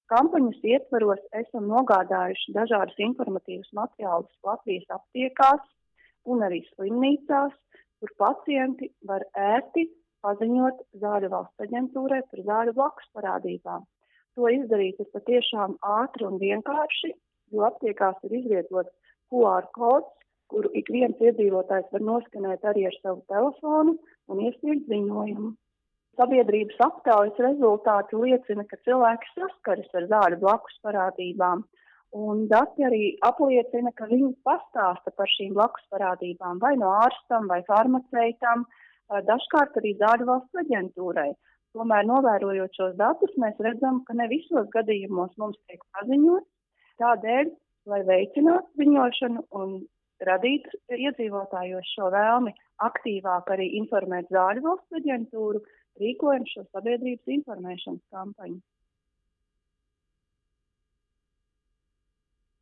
Kampaņas ietvaros esam nogādājuši dažādus informatīvus materiālus Latvijas aptiekās un arī slimnīcās, kur pacienti var ērti paziņot Zāļu valsts aģentūrai par zāļu blakus parādībām. To izdarīt ir patiešām ātri un vienkārši, jo aptiekās ir izvietots QR kods, kuru ik viens iedzīvotājs var noskanēt arī ar savu telefonu un iesniegt ziņojumu. Sabiedrības aptaujas rezultāti liecina, ka cilvēki saskaras ar zāļu blakus parādībām, un dati arī apliecina, ka viņi pastāsta par šīm blakus parādībām vai no ārstam vai farmaceitam, dažkārt arī Zāļu valsts aģentūrai. Tomēr, novērojot šos datus, mēs redzam, ka ne visos gadījumos mums tiek paziņots. Tādēļ, lai veicinātu ziņošanu un radītu iedzīvotājos šo vēlmi aktīvāk arī informēt Zāļu valsts aģentūru, rīkojam šo sabiedrības informēšanas kampaņu.